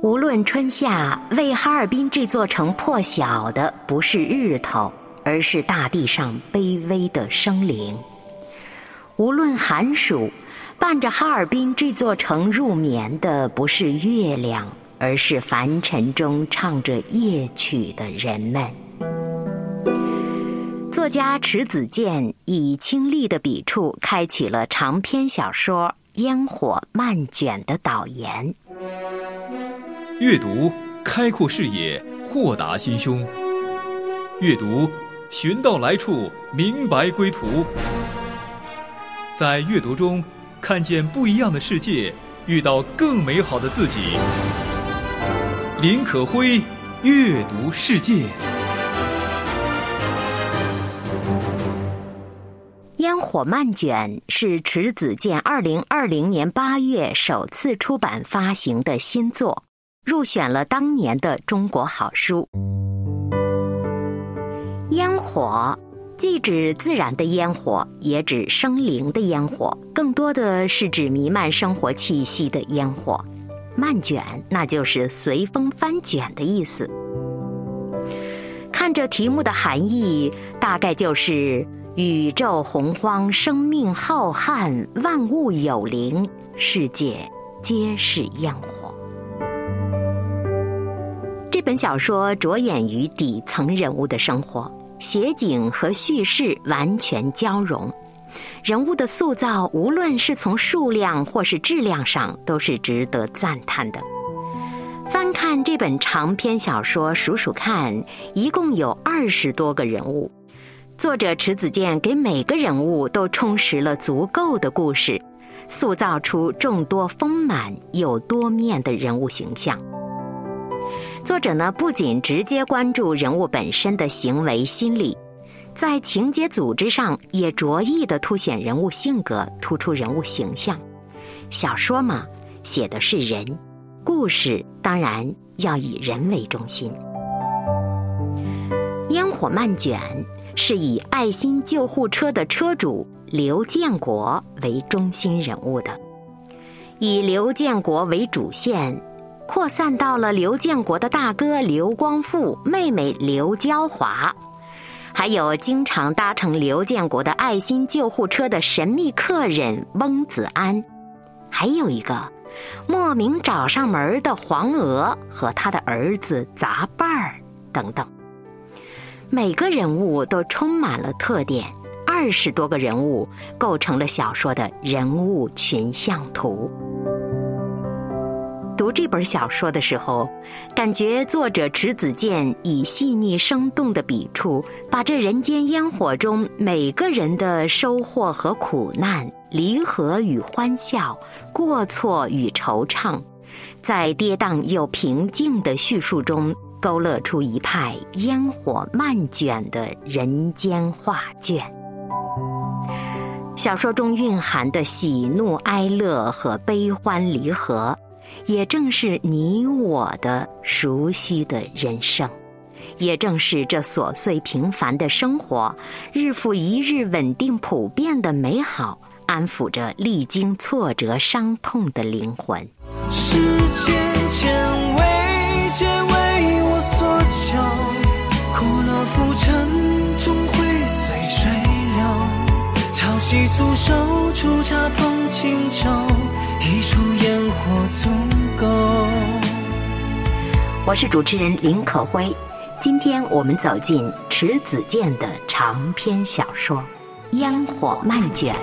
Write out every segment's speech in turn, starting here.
无论春夏，为哈尔滨这座城破晓的不是日头，而是大地上卑微的生灵。无论寒暑，伴着哈尔滨这座城入眠的不是月亮，而是凡尘中唱着夜曲的人们。作家迟子建以清丽的笔触开启了长篇小说《烟火漫卷》的导言。 阅读开阔视野，豁达心胸。阅读寻到来处，明白归途。在阅读中看见不一样的世界，遇到更美好的自己。林可辉阅读世界。 烟火漫卷是迟子建2020年8月首次出版发行的新作，入选了当年的中国好书。烟火既指自然的烟火，也指生灵的烟火，更多的是指弥漫生活气息的烟火。漫卷那就是随风翻卷的意思。看着题目的含义，大概就是宇宙洪荒，生命浩瀚，万物有灵，世界皆是烟火。这本小说着眼于底层人物的生活，写景和叙事完全交融，人物的塑造无论是从数量或是质量上都是值得赞叹的。翻看这本长篇小说，数数看，一共有20多个人物。作者迟子建给每个人物都充实了足够的故事，塑造出众多丰满又多面的人物形象。作者呢，不仅直接关注人物本身的行为心理，在情节组织上也着意地凸显人物性格，突出人物形象。小说嘛，写的是人，故事当然要以人为中心。烟火漫卷是以爱心救护车的车主刘建国为中心人物的，以刘建国为主线，扩散到了刘建国的大哥刘光富、妹妹刘娇华，还有经常搭乘刘建国的爱心救护车的神秘客人翁子安，还有一个莫名找上门的黄娥和他的儿子杂伴儿等等。每个人物都充满了特点，20多个人物构成了小说的人物群像图。读这本小说的时候，感觉作者迟子建以细腻生动的笔触，把这人间烟火中每个人的收获和苦难、离合与欢笑、过错与惆怅，在跌宕又平静的叙述中勾勒出一派烟火漫卷的人间画卷。小说中蕴含的喜怒哀乐和悲欢离合，也正是你我的熟悉的人生，也正是这琐碎平凡的生活，日复一日稳定普遍的美好，安抚着历经挫折伤痛的灵魂。 世间千味皆为我所求，苦乐浮沉终会随水流，潮汐诉手，初茶碰轻舟，一处烟火足够。 我是主持人林可辉，今天我们走进迟子建的长篇小说《烟火漫卷》。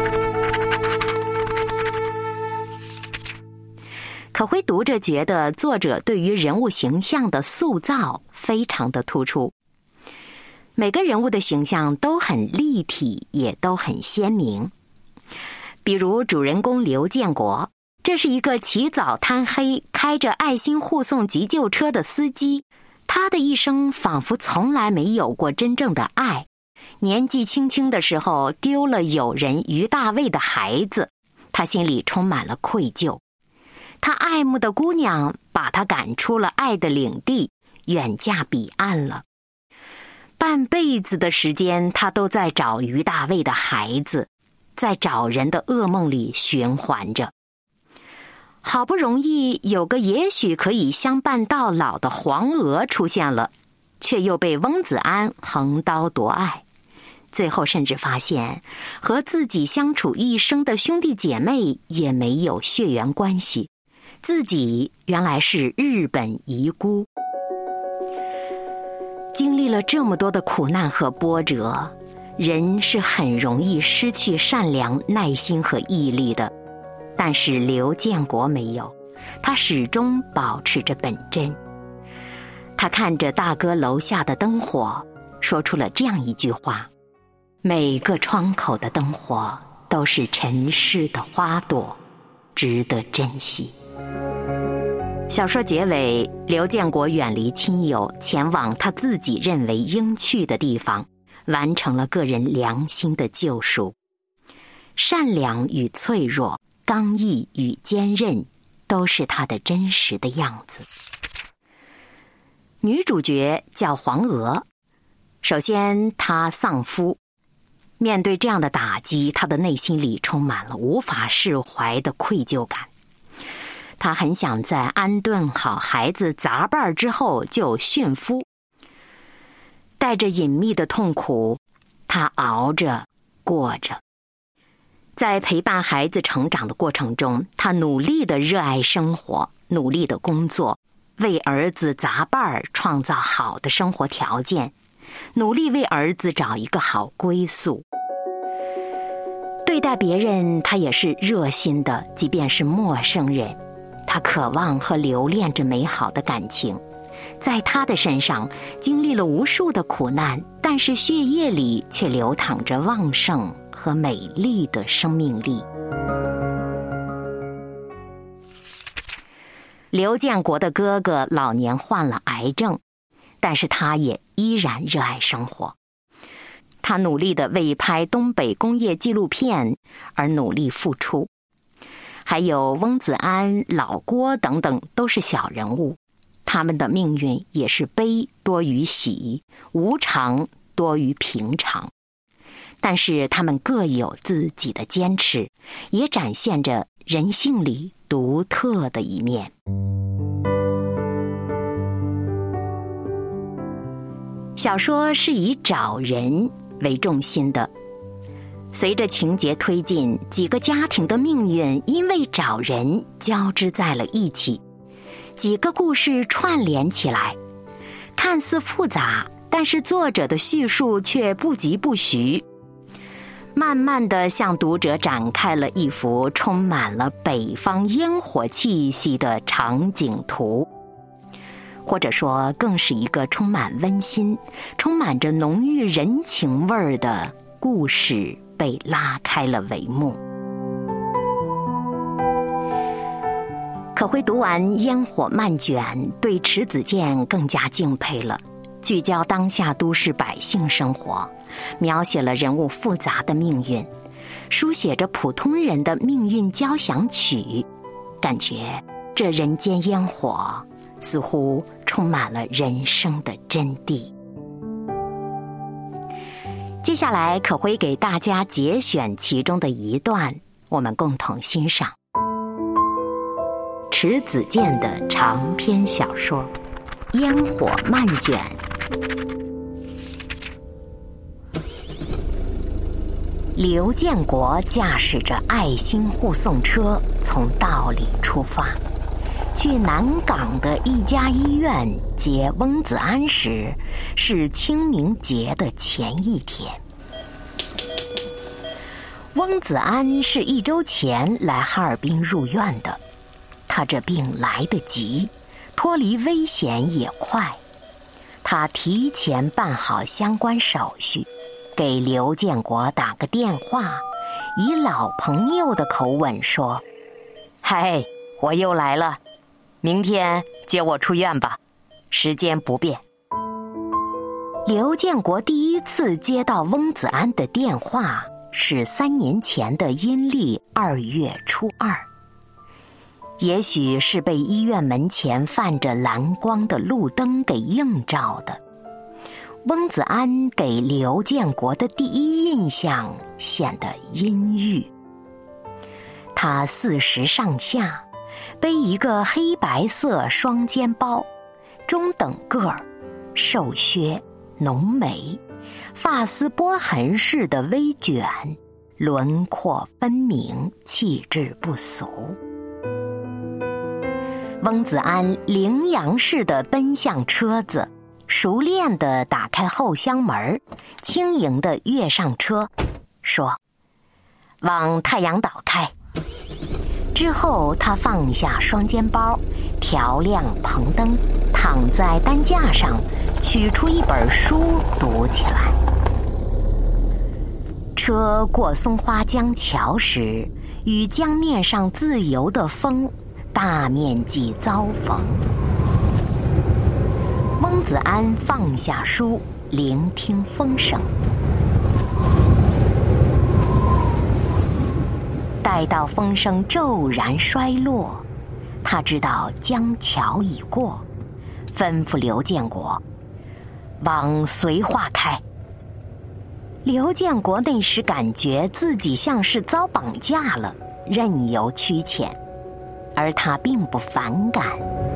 可辉读着觉得作者对于人物形象的塑造非常的突出，每个人物的形象都很立体，也都很鲜明。比如主人公刘建国，这是一个起早贪黑开着爱心护送急救车的司机，他的一生仿佛从来没有过真正的爱。年纪轻轻的时候丢了友人于大卫的孩子，他心里充满了愧疚。他爱慕的姑娘把他赶出了爱的领地，远嫁彼岸了。半辈子的时间，他都在找于大卫的孩子，在找人的噩梦里循环着。 好不容易有个也许可以相伴到老的黄娥出现了，却又被翁子安横刀夺爱。最后甚至发现和自己相处一生的兄弟姐妹也没有血缘关系，自己原来是日本遗孤。经历了这么多的苦难和波折，人是很容易失去善良、耐心和毅力的。但是刘建国没有，他始终保持着本真。他看着大哥楼下的灯火，说出了这样一句话：每个窗口的灯火都是尘世的花朵，值得珍惜。小说结尾，刘建国远离亲友，前往他自己认为应去的地方，完成了个人良心的救赎。善良与脆弱，刚毅与坚韧，都是他的真实的样子。女主角叫黄娥，首先她丧夫，面对这样的打击，她的内心里充满了无法释怀的愧疚感。她很想在安顿好孩子杂伴之后就殉夫，带着隐秘的痛苦，她熬着过着。在陪伴孩子成长的过程中，她努力地热爱生活，努力地工作，为儿子杂伴创造好的生活条件，努力为儿子找一个好归宿。对待别人，她也是热心的，即便是陌生人，她渴望和留恋着美好的感情。在她的身上经历了无数的苦难，但是血液里却流淌着旺盛和美丽的生命力。刘建国的哥哥老年患了癌症，但是他也依然热爱生活。他努力地为拍东北工业纪录片而努力付出。还有翁子安、老郭等等都是小人物，他们的命运也是悲多于喜，无常多于平常。但是他们各有自己的坚持，也展现着人性里独特的一面。小说是以找人为重心的，随着情节推进，几个家庭的命运因为找人交织在了一起，几个故事串联起来，看似复杂，但是作者的叙述却不疾不徐，慢慢地向读者展开了一幅充满了北方烟火气息的场景图，或者说更是一个充满温馨、充满着浓郁人情味儿的故事被拉开了帷幕。可辉读完《烟火漫卷》，对迟子建更加敬佩了。聚焦当下都市百姓生活，描写了人物复杂的命运，书写着普通人的命运交响曲，感觉这人间烟火似乎充满了人生的真谛。接下来可辉给大家节选其中的一段，我们共同欣赏。迟子建的长篇小说《烟火漫卷》。刘建国驾驶着爱心护送车从道里出发，去南港的一家医院接翁子安时，是清明节的前一天。翁子安是1周前来哈尔滨入院的，他这病来得急，脱离危险也快。他提前办好相关手续，给刘建国打个电话，以老朋友的口吻说：“嗨，我又来了，明天接我出院吧，时间不变。”刘建国第一次接到翁子安的电话是3年前的阴历2月初2，也许是被医院门前泛着蓝光的路灯给映照的，翁子安给刘建国的第一印象显得阴郁。他40上下， 背一个黑白色双肩包，中等个儿，瘦削，浓眉，发丝波痕似的微卷，轮廓分明，气质不俗。翁子安羚羊似的奔向车子，熟练地打开后厢门，轻盈地跃上车，说：“往太阳岛开。”之后他放下双肩包，调亮棚灯，躺在担架上，取出一本书读起来。车过松花江桥时，与江面上自由的风大面积遭逢。翁子安放下书，聆听风声。待到风声骤然衰落，他知道江桥已过，吩咐刘建国往绥化开。刘建国那时感觉自己像是遭绑架了，任由驱遣，而他并不反感。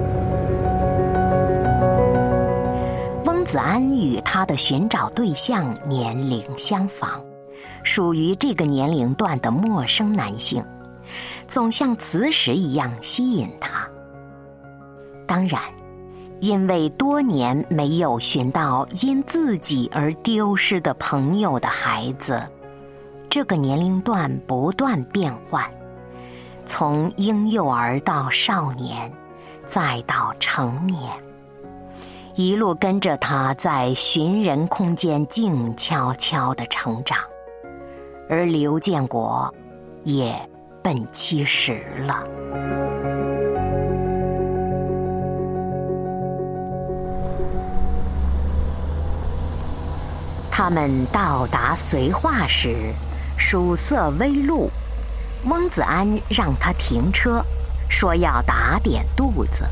翁子安与他的寻找对象年龄相仿，属于这个年龄段的陌生男性，总像磁石一样吸引他。当然，因为多年没有寻到因自己而丢失的朋友的孩子，这个年龄段不断变换，从婴幼儿到少年，再到成年，一路跟着他在寻人空间静悄悄地成长。而刘建国也奔70了。他们到达绥化时，曙色微露。翁子安让他停车，说要打点肚子。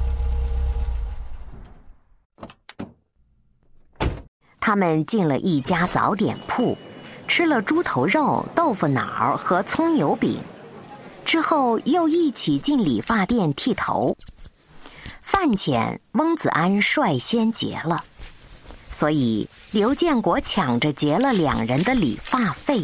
他们进了一家早点铺，吃了猪头肉、豆腐脑和葱油饼，之后又一起进理发店剃头。饭钱翁子安率先结了，所以刘建国抢着结了2人的理发费。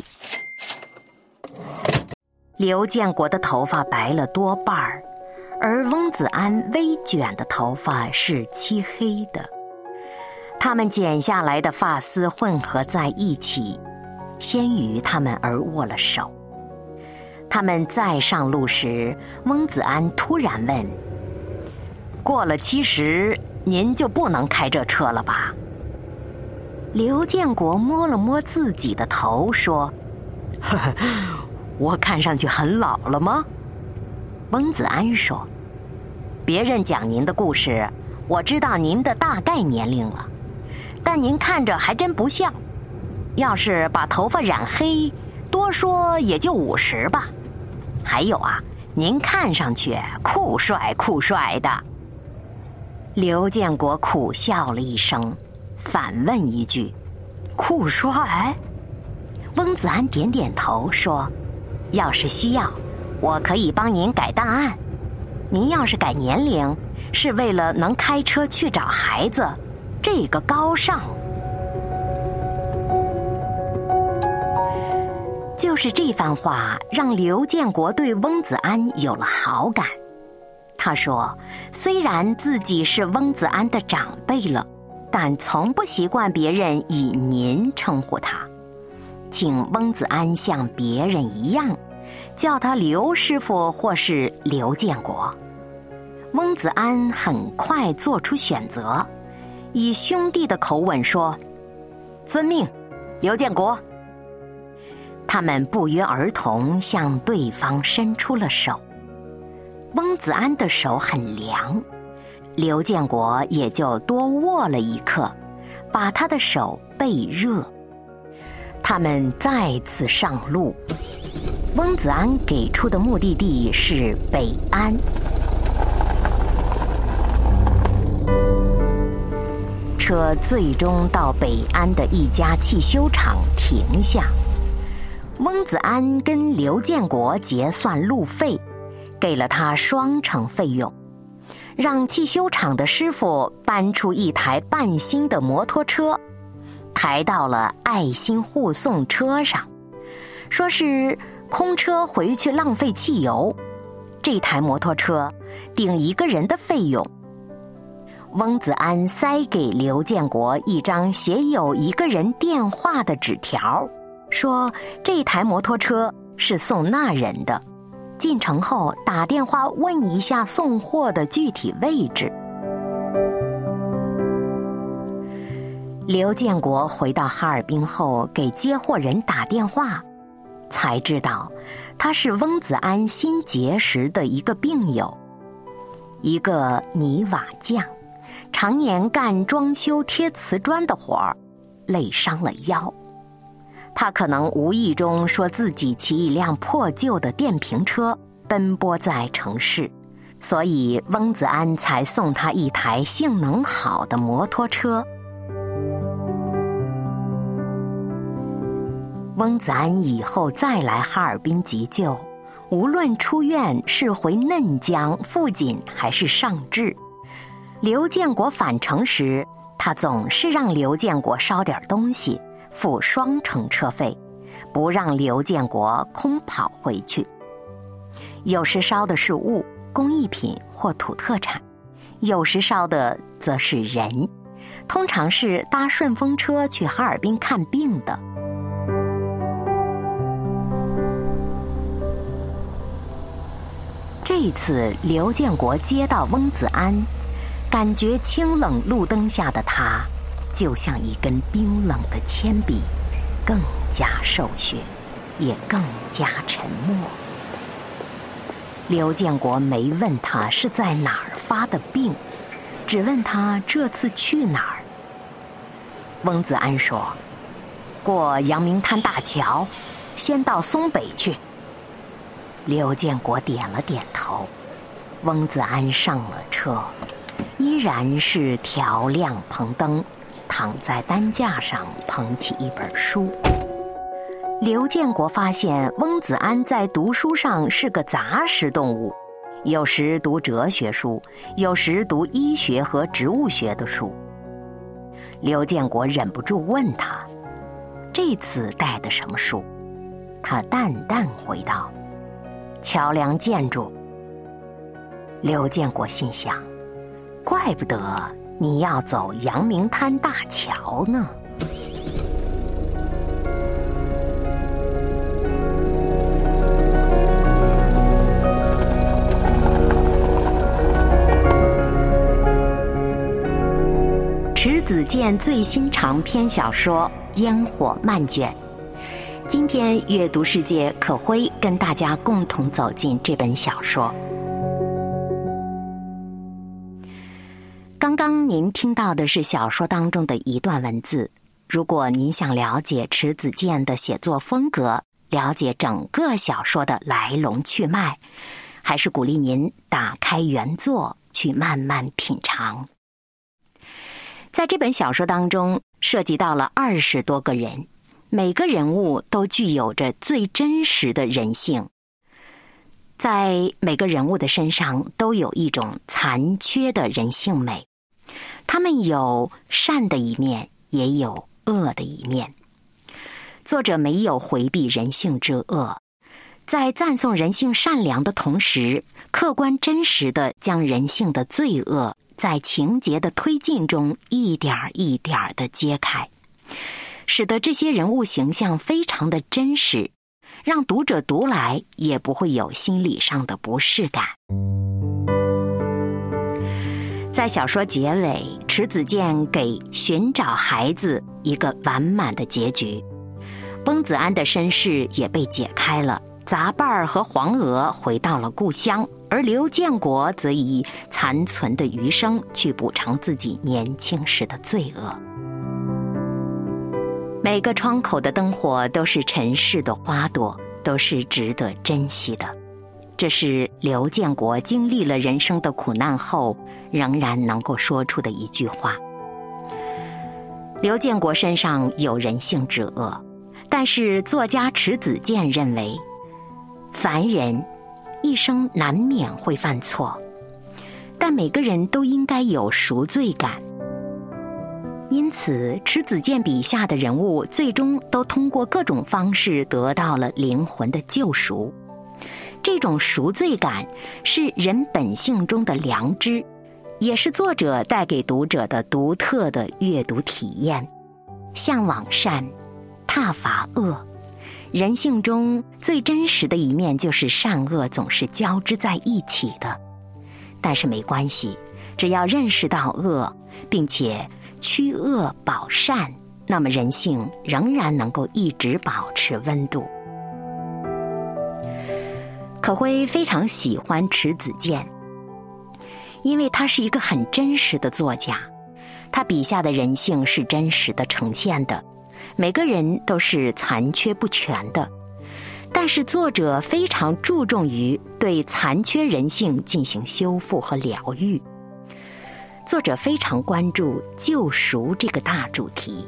刘建国的头发白了多半儿，而翁子安微卷的头发是漆黑的。他们剪下来的发丝混合在一起，先于他们而握了手。他们再上路时，翁子安突然问：“过了70，您就不能开这车了吧？”刘建国摸了摸自己的头，说：“呵呵，我看上去很老了吗？”翁子安说：“别人讲您的故事，我知道您的大概年龄了，但您看着还真不像。要是把头发染黑，多说也就50吧。还有啊，您看上去酷帅酷帅的。”刘建国苦笑了一声，反问一句：“酷帅？”翁子安点点头说：“要是需要，我可以帮您改档案。您要是改年龄，是为了能开车去找孩子，这个高尚。”就是这番话让刘建国对翁子安有了好感。他说，虽然自己是翁子安的长辈了，但从不习惯别人以您称呼他，请翁子安像别人一样叫他刘师傅或是刘建国。翁子安很快做出选择，以兄弟的口吻说：“遵命，刘建国。”他们不约而同向对方伸出了手。翁子安的手很凉，刘建国也就多握了一刻，把他的手备热。他们再次上路，翁子安给出的目的地是北安。车最终到北安的一家汽修厂停下，翁子安跟刘建国结算路费， 给了他双成费用，让汽修厂的师傅搬出一台半新的摩托车，抬到了爱心护送车上，说是空车回去浪费汽油，这台摩托车顶一个人的费用。翁子安塞给刘建国一张写有一个人电话的纸条，说这台摩托车是送那人的，进城后打电话问一下送货的具体位置。刘建国回到哈尔滨后，给接货人打电话，才知道他是翁子安新结识的一个病友，一个泥瓦匠，常年干装修贴瓷砖的活儿，累伤了腰。他可能无意中说自己骑一辆破旧的电瓶车奔波在城市，所以翁子安才送他一台性能好的摩托车。翁子安以后再来哈尔滨急救，无论出院是回嫩江、富锦还是上治，刘建国返程时，他总是让刘建国捎点东西，付双程车费，不让刘建国空跑回去。有时捎的是物、工艺品或土特产，有时捎的则是人，通常是搭顺风车去哈尔滨看病的。这次刘建国接到翁子安，感觉清冷路灯下的他就像一根冰冷的铅笔，更加瘦削，也更加沉默。刘建国没问他是在哪儿发的病，只问他这次去哪儿。翁子安说，过阳明滩大桥，先到松北去。刘建国点了点头，翁子安上了车，依然是调亮棚灯，躺在担架上捧起一本书。刘建国发现翁子安在读书上是个杂食动物，有时读哲学书，有时读医学和植物学的书。刘建国忍不住问他，这次带的什么书？他淡淡回道，桥梁建筑。刘建国心想，怪不得你要走阳明滩大桥呢。迟子建最新长篇小说《烟火漫卷》，今天阅读世界可辉跟大家共同走进这本小说。刚刚您听到的是小说当中的一段文字，如果您想了解迟子建的写作风格，了解整个小说的来龙去脉，还是鼓励您打开原作去慢慢品尝。在这本小说当中，涉及到了20多个人，每个人物都具有着最真实的人性，在每个人物的身上都有一种残缺的人性美，他们有善的一面，也有恶的一面。作者没有回避人性之恶，在赞颂人性善良的同时，客观真实地将人性的罪恶在情节的推进中一点一点地揭开，使得这些人物形象非常的真实，让读者读来也不会有心理上的不适感。在小说结尾，迟子建给寻找孩子一个完满的结局，翁子安的身世也被解开了，杂伴儿和黄娥回到了故乡，而刘建国则以残存的余生去补偿自己年轻时的罪恶。每个窗口的灯火都是尘世的花朵，都是值得珍惜的。这是刘建国经历了人生的苦难后仍然能够说出的一句话。刘建国身上有人性之恶，但是作家迟子建认为，凡人一生难免会犯错，但每个人都应该有赎罪感。因此，迟子建笔下的人物最终都通过各种方式得到了灵魂的救赎。这种赎罪感是人本性中的良知，也是作者带给读者的独特的阅读体验。向往善，挞伐恶，人性中最真实的一面就是善恶总是交织在一起的。但是没关系，只要认识到恶，并且驱恶保善，那么人性仍然能够一直保持温度。可辉非常喜欢迟子建，因为他是一个很真实的作家，他笔下的人性是真实的呈现的，每个人都是残缺不全的，但是作者非常注重于对残缺人性进行修复和疗愈。作者非常关注救赎这个大主题。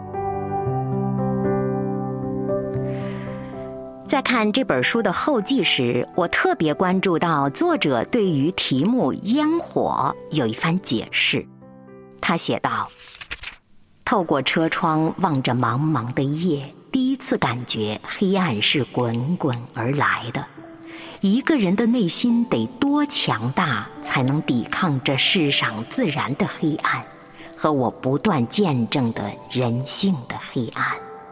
在看这本书的后记时，我特别关注到作者对于题目烟火有一番解释。他写道：透过车窗望着茫茫的夜，第一次感觉黑暗是滚滚而来的。一个人的内心得多强大，才能抵抗这世上自然的黑暗和我不断见证的人性的黑暗。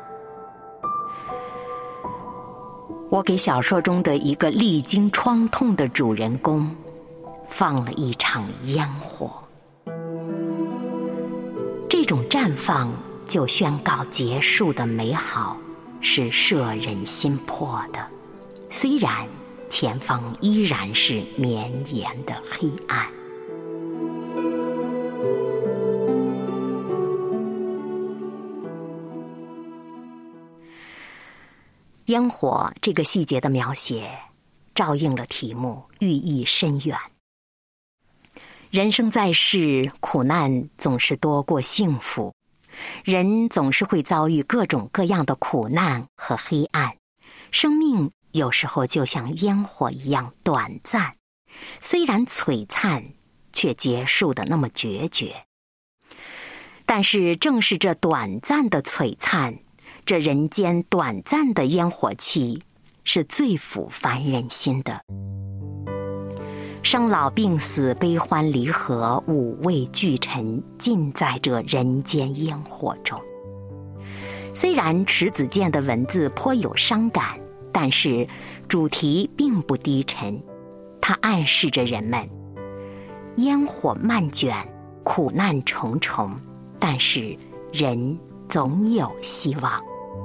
我给小说中的一个历经创痛的主人公放了一场烟火，这种绽放就宣告结束的美好是摄人心魄的，虽然前方依然是绵延的黑暗。烟火这个细节的描写照应了题目，寓意深远。人生在世，苦难总是多过幸福，人总是会遭遇各种各样的苦难和黑暗，生命有时候就像烟火一样短暂，虽然璀璨，却结束的那么决绝。但是正是这短暂的璀璨，这人间短暂的烟火气，是最抚凡人心的。生老病死，悲欢离合，五味俱陈，尽在这人间烟火中。虽然迟子建的文字颇有伤感，但是主题并不低沉，它暗示着人们烟火漫卷，苦难重重，但是人总有希望。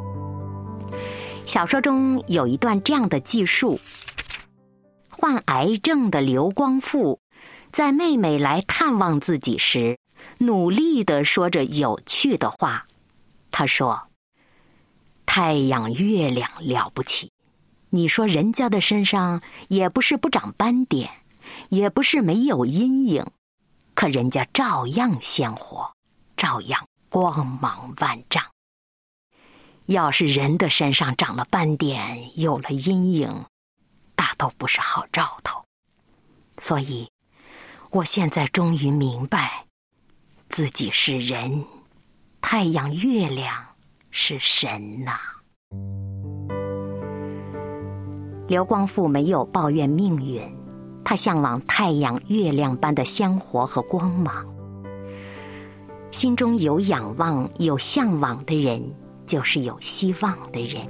小说中有一段这样的记述：患癌症的刘光复在妹妹来探望自己时，努力地说着有趣的话。他说：太阳月亮了不起，你说人家的身上也不是不长斑点，也不是没有阴影，可人家照样鲜活，照样光芒万丈。要是人的身上长了斑点，有了阴影，大都不是好兆头。所以我现在终于明白，自己是人，太阳月亮是神呐。刘光复没有抱怨命运，他向往太阳月亮般的鲜活和光芒。心中有仰望有向往的人，就是有希望的人。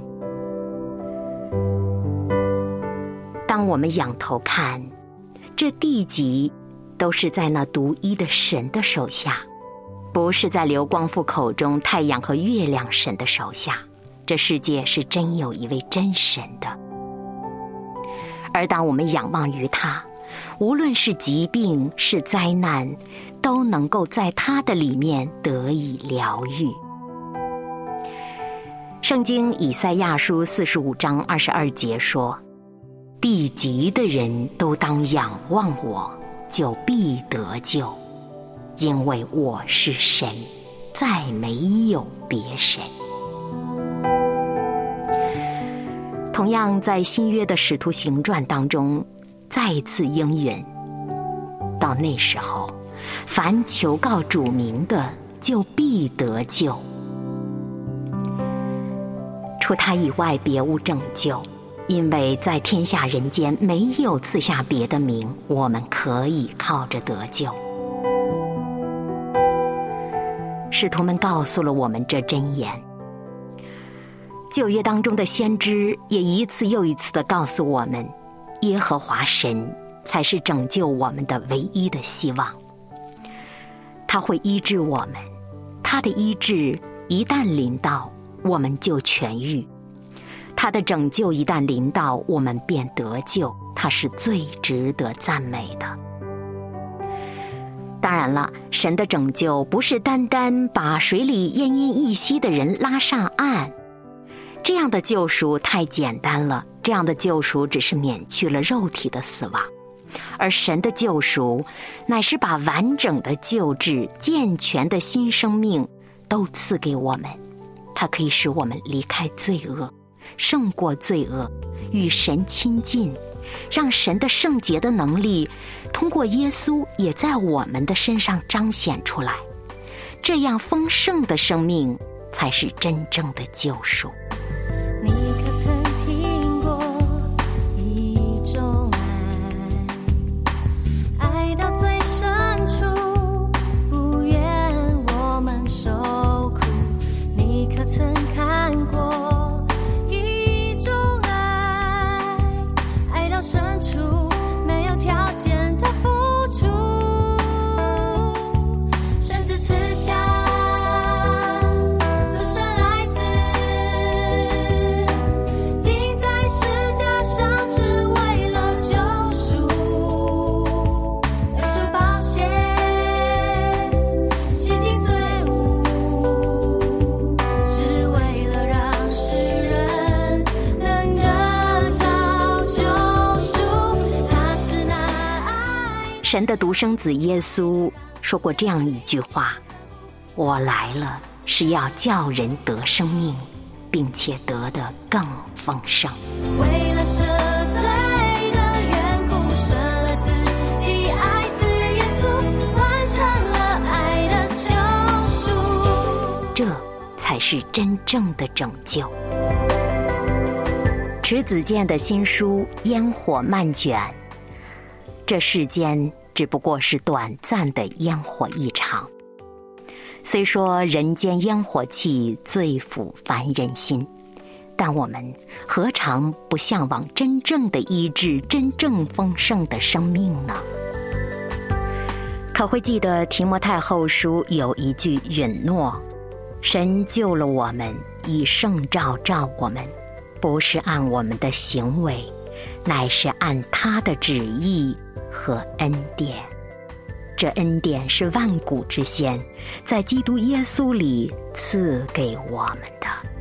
当我们仰头看，这地极都是在那独一的神的手下，不是在刘光复口中太阳和月亮神的手下。这世界是真有一位真神的。而当我们仰望于他，无论是疾病是灾难，都能够在他的里面得以疗愈。圣经以赛亚书45章22节说：地极的人都当仰望我，就必得救，因为我是神，再没有别神。同样在新约的使徒行传当中， 再一次应允。到那时候，凡求告主名的，就必得救。除他以外，别无拯救，因为在天下人间没有赐下别的名，我们可以靠着得救。使徒们告诉了我们这真言。旧约当中的先知也一次又一次地告诉我们，耶和华神才是拯救我们的唯一的希望。他会医治我们，他的医治一旦临到，我们就痊愈；他的拯救一旦临到，我们便得救。他是最值得赞美的。当然了，神的拯救不是单单把水里奄奄一息的人拉上岸，这样的救赎太简单了，这样的救赎只是免去了肉体的死亡。而神的救赎乃是把完整的救治、健全的新生命都赐给我们。它可以使我们离开罪恶，胜过罪恶，与神亲近，让神的圣洁的能力通过耶稣也在我们的身上彰显出来。这样丰盛的生命才是真正的救赎。 你可曾听过一种爱，爱到最深处，不愿我们受苦。你可曾看过一种爱，爱到深处没有条件的付出，甚至赐下独生爱子，钉在十架上，只为了救赎。耶稣宝血洗净罪污，是为了让世人能得着救赎。他是那爱。 神的独生子耶稣说过这样一句话：我来了，是要叫人得生命，并且得的更丰盛。 为了赦罪的缘故，舍了自己，爱子耶稣完成了爱的救赎。 这才是真正的拯救。迟子建的新书《烟火漫卷》，这世间只不过是短暂的烟火一场。虽说人间烟火气最抚凡人心，但我们何尝不向往真正的医治、真正丰盛的生命呢？可会记得提摩太后书有一句允诺：神救了我们，以圣召召我们，不是按我们的行为，乃是按他的旨意和恩典。这恩典是万古之先，在基督耶稣里赐给我们的。